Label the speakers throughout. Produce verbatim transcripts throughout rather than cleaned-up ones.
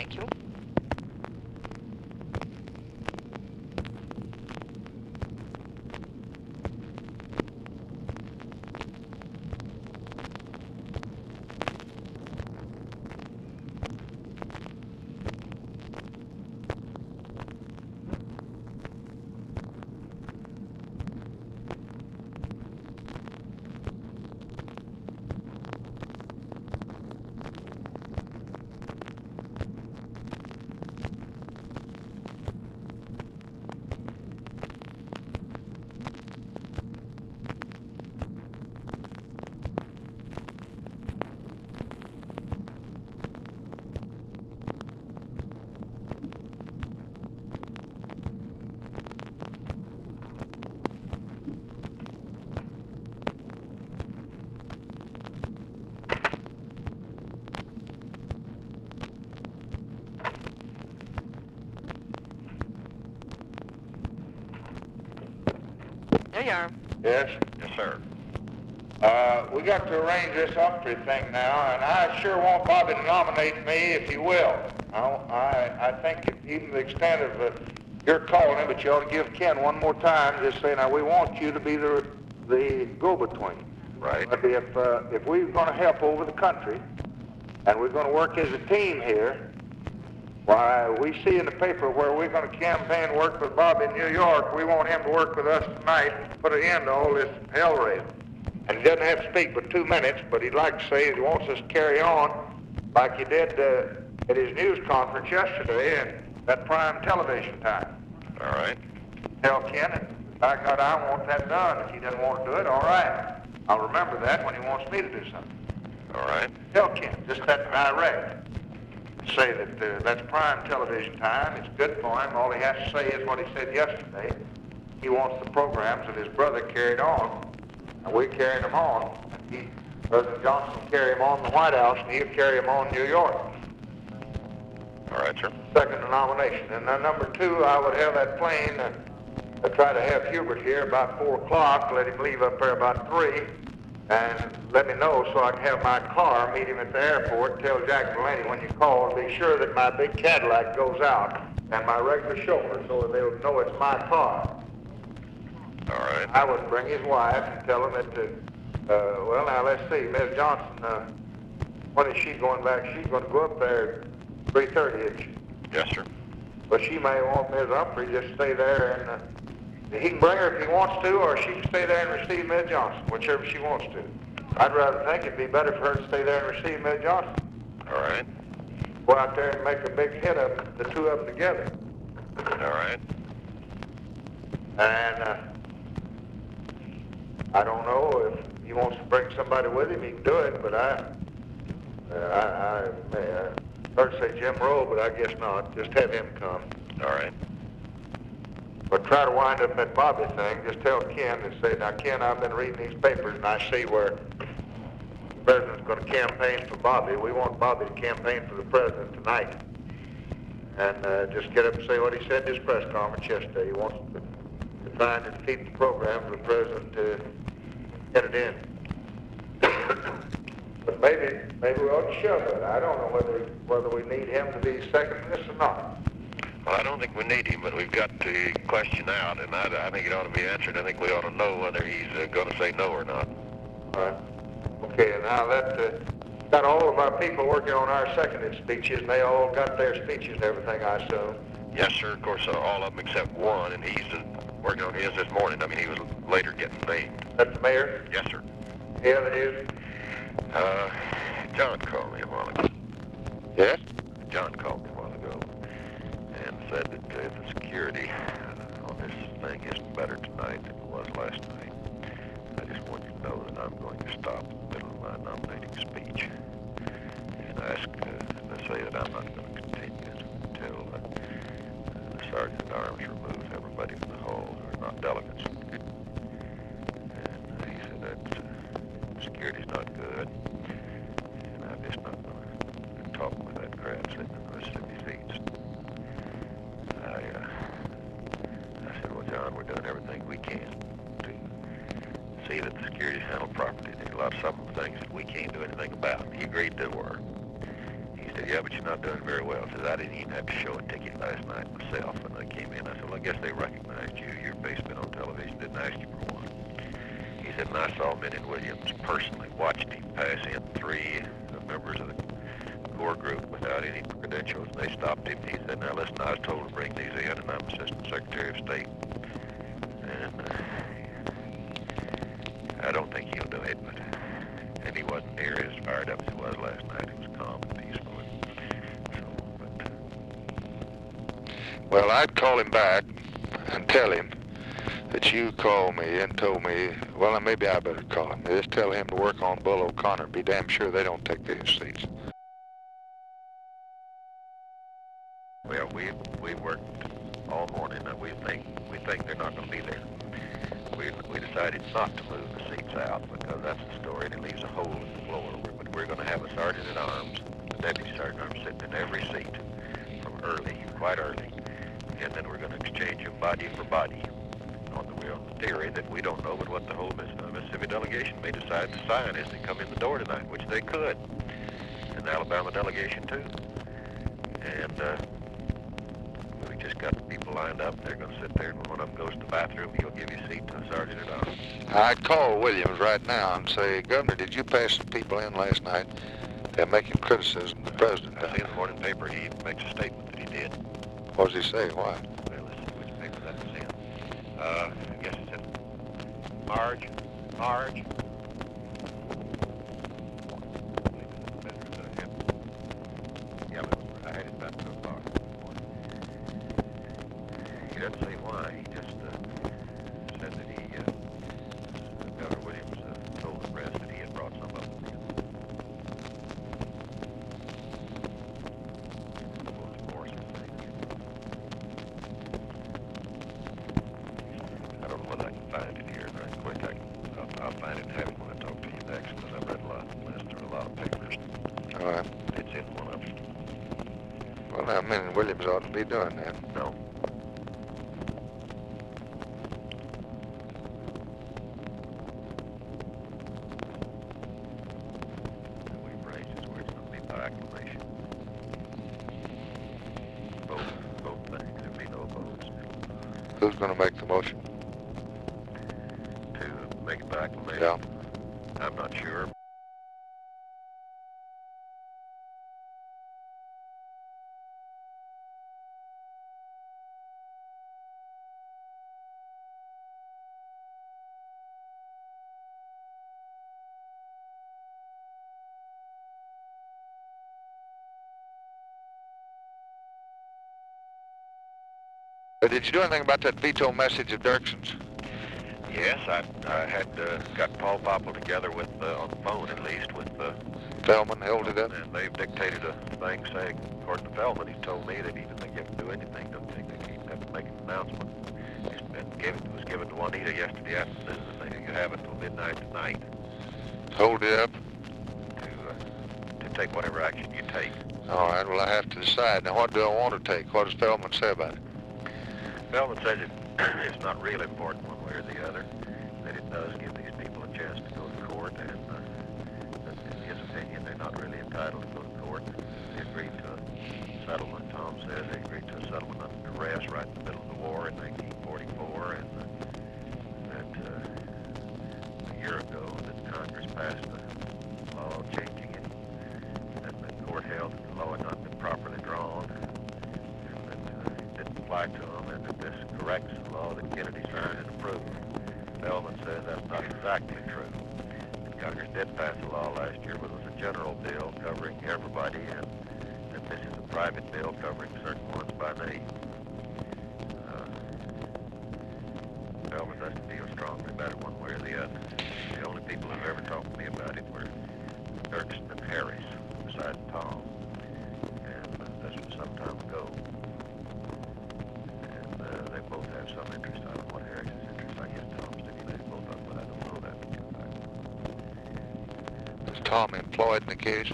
Speaker 1: Thank you. There you are.
Speaker 2: Yes?
Speaker 3: Yes, sir.
Speaker 2: Uh, we got to arrange this Humphrey thing now, and I sure want Bobby to nominate me if he will. I, I, I think if, even the extent of uh, your calling him, but you ought to give Ken one more time, just say, now, we want you to be the, the go-between.
Speaker 3: Right.
Speaker 2: But if, uh, if we're going to help over the country, and we're going to work as a team here, why, we see in the paper where we're going to campaign work with Bobby in New York. We want him to work with us tonight to put an end to all this hell raising. And he doesn't have to speak but two minutes, but he'd like to say he wants us to carry on like he did uh, at his news conference yesterday in that prime television time.
Speaker 3: All right.
Speaker 2: Tell Ken, and by God, I want that done. If he doesn't want to do it, all right. I'll remember that when he wants me to do something.
Speaker 3: All right.
Speaker 2: Tell Ken, just that direct. Say that uh, that's prime television time. It's good for him. All he has to say is what he said yesterday. He wants the programs that his brother carried on, and we're carrying them on. And he, President Johnson will carry them on in the White House, and he'll carry them on in New York.
Speaker 3: All right, sir.
Speaker 2: Second the nomination. And then number two, I would have that plane, uh, I try to have Hubert here about four o'clock, let him leave up there about three, and let me know so I can have my car, meet him at the airport, tell Jack Delaney when you call, be sure that my big Cadillac goes out and my regular chauffeur so that they'll know it's my car.
Speaker 3: All right.
Speaker 2: I would bring his wife and tell him that, uh, uh, well, now let's see, Miz Johnson, uh, when is she going back? She's going to go up there at three thirty, isn't she?
Speaker 3: Yes, sir.
Speaker 2: But she may want Miz Humphrey just stay there and uh, he can bring her if he wants to, or she can stay there and receive Miz Johnson, whichever she wants to. I'd rather think it'd be better for her to stay there and receive Miz Johnson.
Speaker 3: All right.
Speaker 2: Go out there and make a big hit of the two of them together.
Speaker 3: All right.
Speaker 2: And uh, I don't know if he wants to bring somebody with him, he can do it, but I, uh, I, I, I heard say Jim Rowe, but I guess not. Just have him come.
Speaker 3: All right.
Speaker 2: But try to wind up that Bobby thing. Just tell Ken and say, now, Ken, I've been reading these papers, and I see where the president's going to campaign for Bobby. We want Bobby to campaign for the president tonight. And uh, just get up and say what he said in his press conference yesterday. He wants to, to try and defeat the program for the president to get it in. But maybe, maybe we ought to shove it. I don't know whether, whether we need him to be second in this or not.
Speaker 3: Well, I don't think we need him, but we've got to question out, and I, I think it ought to be answered. I think we ought to know whether he's uh, going to say no or not.
Speaker 2: All right. Okay, and now that uh, got all of our people working on our seconded speeches, and they all got their speeches and everything, I assume.
Speaker 3: Yes, sir. Of course, uh, all of them except one, and he's uh, working on his this morning. I mean, he was later getting named.
Speaker 2: That's the mayor?
Speaker 3: Yes, sir.
Speaker 2: Any other news?
Speaker 3: Uh, John called me a while ago.
Speaker 2: Yes?
Speaker 3: John called me a while ago and said that uh, the security uh, on this thing isn't better tonight than it was last night. I just want you to know that I'm going to stop in the middle of my nominating speech and ask uh, to say that I'm not going to continue until uh, the sergeant at arms removes everybody from the hall who are not delegates. And uh, he said that uh, security's not good, and I'm just not going to talk with that crowd sitting in the Mississippi seats. I, uh, I said, well, John, we're doing everything we can to see that the security's handled properly. There's a lot of some of the things that we can't do anything about. He agreed they were. He said yeah, but you're not doing very well. He says, I didn't even have to show a ticket last night myself when I came in. I said, well, I guess they recognized you. Your face been on television, didn't ask you for one. He said, and I saw Minion Williams personally, watched him pass in three members of the Corps group without any credentials. They stopped him. He said, now listen, I was told to bring these in, and I'm Assistant Secretary of State. And uh, I don't think he'll do it, but and he wasn't near as fired up as he was last night. He was calm and peaceful. So, but,
Speaker 2: well, I'd call him back and tell him that you called me and told me, well, maybe I better call him. Just tell him to work on Bull O'Connor. Be damn sure they don't take these seats.
Speaker 3: well, we we worked all morning, and we think we think they're not going to be there. We we decided not to move the seats out because that's the story, and it leaves a hole in the floor. But we're going to have a sergeant at arms, a deputy sergeant at arms, sitting in every seat from early, quite early, and then we're going to exchange them body for body on the, on the theory that we don't know but what the whole Miss, uh, Mississippi delegation may decide to sign as they come in the door tonight, which they could, and the Alabama delegation too. And uh, we just got the people lined up. They're going to sit there, and when one of them goes to the bathroom, he'll give you a seat to the sergeant at arms.
Speaker 2: I'd call Williams right now and say, Governor, did you pass the people in last night? They're making criticism of the president.
Speaker 3: I see in the morning paper he makes a statement that he did.
Speaker 2: What does he say? Why?
Speaker 3: Well, let's see which paper that was in. Uh, I guess it's in Marge. Marge. Yeah, but I had it about two o'clock this morning. He doesn't say why. He just uh, said that he, uh, Governor Williams, uh, told the press that he had brought some of them in. Those forces, I think. I don't know whether I can find it here very quick. I can, I'll, I'll find it and have it when I talk to you next, because I've read a lot, listened to a lot of papers.
Speaker 2: All right.
Speaker 3: It's in one of them.
Speaker 2: Well, now, Minion Williams ought to be doing that.
Speaker 3: No. We've raised his words going to be by acclamation. Both, both things. There'll be no votes.
Speaker 2: Who's going to make the motion?
Speaker 3: To make it by acclamation?
Speaker 2: Yeah.
Speaker 3: I'm not sure.
Speaker 2: But did you do anything about that veto message of Dirkson's?
Speaker 3: Yes, I, I had uh, got Paul Popple together with, uh, on the phone at least, with uh,
Speaker 2: Feldman held it up?
Speaker 3: and they've dictated a thing saying, according to Feldman, he's told me that he didn't think he have to do anything, don't think that he'd have to make an announcement. It's been given, it was given to Juanita yesterday afternoon, and they you have until midnight tonight
Speaker 2: Hold it up?
Speaker 3: to, uh, to take whatever action you take.
Speaker 2: All right, well, I have to decide. Now, what do I want to take? What does Feldman say about it?
Speaker 3: Feldman says it, it's not real important one way or the other, that it does give these people a chance to go to court, and uh, that in his opinion, they're not really entitled to go to court. They agreed to a settlement, Tom says, they agreed to a settlement under duress right in the middle of the war in nineteen forty-four, and uh, that uh, a year ago that Congress passed a law changing it, and the court held that the law had not been properly drawn, and that uh, it didn't apply to them, and that this corrects the law that Kennedy signed and approved. Feldman says that's not exactly true. And Congress did pass a law last year, but it was a general bill covering everybody, and that this is a private bill covering certain ones by name. Uh, Feldman doesn't feel strongly about it one way or the other. The only people who've ever talked to me about it were Dirksen and Harris, besides Tom. And uh, this was some time ago. And uh, they both have some interest. I don't know what Harris's interest. I guess Tom stimulated both of them, but I don't know that particular fact.
Speaker 2: Is Tom employed in the case?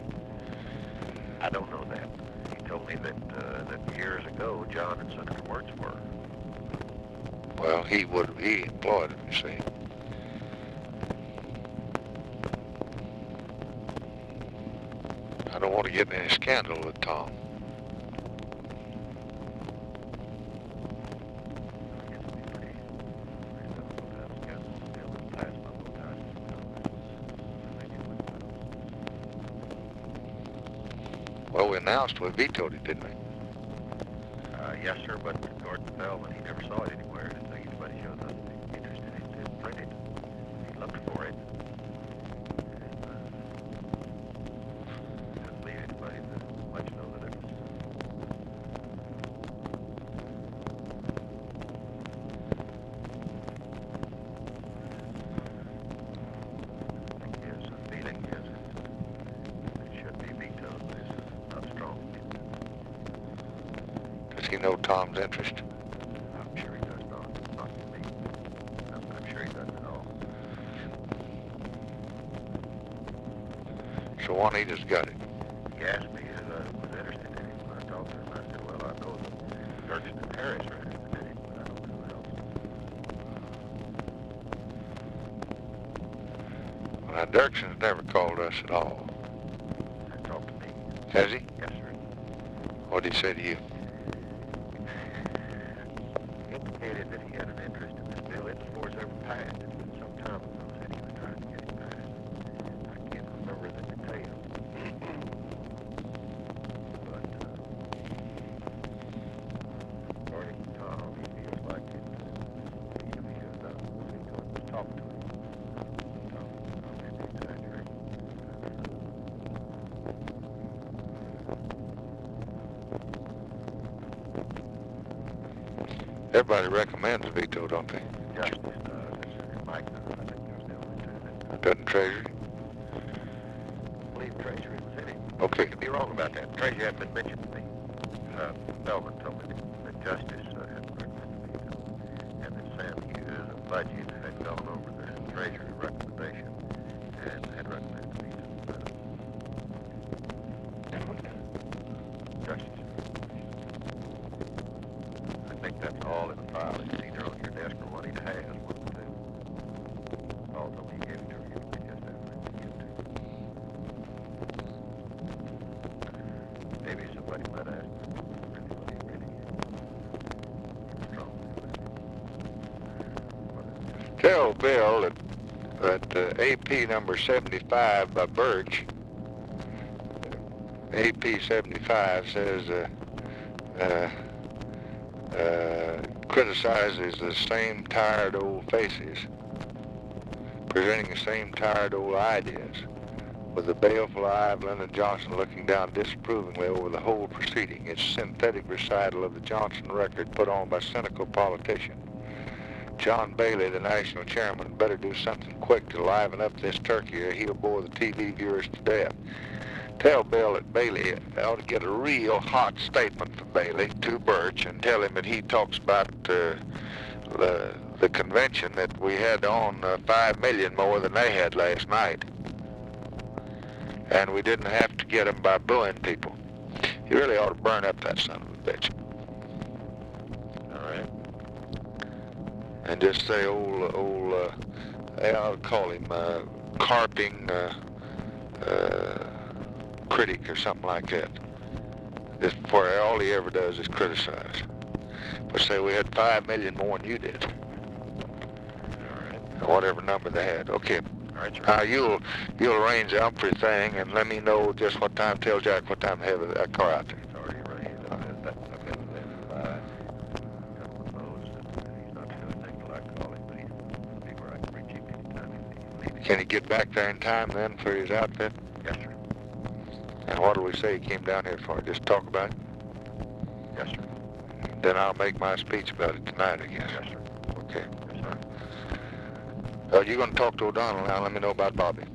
Speaker 3: I don't know that. He told me that uh, that years ago, John and Senator Wirtz were.
Speaker 2: Well, he would, he employed him, you see. I don't
Speaker 1: want to get in any scandal with Tom. Well, we announced we vetoed it, didn't we?
Speaker 3: Uh, yes, sir, but Gordon Feldman, he never saw it anywhere. Didn't think anybody showed us interest in it to print it. He looked for it. And, uh, didn't leave anybody to let you know that it was. I think his feeling is it, it should be vetoed, but it's not strong.
Speaker 1: Does he know Tom's interest?
Speaker 3: I'm sure he does not. Not to me. I'm, I'm sure he doesn't at all.
Speaker 1: So Juanita's got it.
Speaker 3: He asked me if I was interested in it. When I talked to him, I said, well, I know that Dirksen and Harris are interested in it, but I don't know who else.
Speaker 1: Well, now, Dirksen's never called us at all.
Speaker 3: He talked to me.
Speaker 1: Has he?
Speaker 3: Yes, sir.
Speaker 1: What did he say to you?
Speaker 3: He indicated that he had an interest in this bill. It before it's ever passed. It's been some time ago that he was trying to get it passed. I can't remember the details. But, uh, according to Tom, he feels like it, uh, he should, uh, see to it, was talk to him. Tom, Tom may be exaggerating.
Speaker 1: Everybody recommends veto, don't they?
Speaker 3: Justice does, and Mike does. I think there's the only two that
Speaker 1: Doesn't Treasury?
Speaker 3: believe Treasury was in it.
Speaker 1: Okay.
Speaker 3: I could be wrong about that. Treasury hadn't been mentioned to me. Uh, Feldman told me that Justice uh, had recommended veto, and that Sam Hughes of Budget had gone over the Treasury recommendation and had recommended veto. Uh, Justice. I think that's all in the file. It's either on your desk or Juanita has one or two. Although he gave it to her, you could just have to give it to you. Maybe somebody might ask really, really, really strong.
Speaker 1: Tell Bill that, that uh, A P number seventy-five by Birch, A P seventy-five says uh, uh, uh, criticizes the same tired old faces, presenting the same tired old ideas, with the baleful eye of Lyndon Johnson looking down disapprovingly over the whole proceeding. It's synthetic recital of the Johnson record put on by cynical politician. John Bailey, the national chairman, better do something quick to liven up this turkey or he'll bore the T V viewers to death. Tell Bill that Bailey ought to get a real hot statement from Bailey to Birch and tell him that he talks about uh, the, the convention that we had on uh, five million more than they had last night. And we didn't have to get them by booing people. You really ought to burn up that son of a bitch.
Speaker 3: All right.
Speaker 1: And just say old, old, uh, I'll call him uh, carping uh, uh, critic or something like that. Just for all he ever does is criticize. But say we had five million more than you did.
Speaker 3: All right.
Speaker 1: Or whatever number they had. Okay.
Speaker 3: All right, sir.
Speaker 1: Now you'll you'll arrange the Humphrey thing and let me know just what time. Tell Jack what time to have that car out there.
Speaker 3: It's already arranged. I've got I've got that by a couple of those. And he's not doing anything till I call him, but he'll be where I can reach him anytime he needs.
Speaker 1: Can he get back there in time then for his outfit?
Speaker 3: Yes, sir.
Speaker 1: And what do we say he came down here for? Just talk about it?
Speaker 3: Yes, sir.
Speaker 1: Then I'll make my speech about it tonight, I guess.
Speaker 3: Yes, sir.
Speaker 1: Okay.
Speaker 3: Yes, sir.
Speaker 1: Uh, you're going to talk to O'Donnell now. Let me know about Bobby.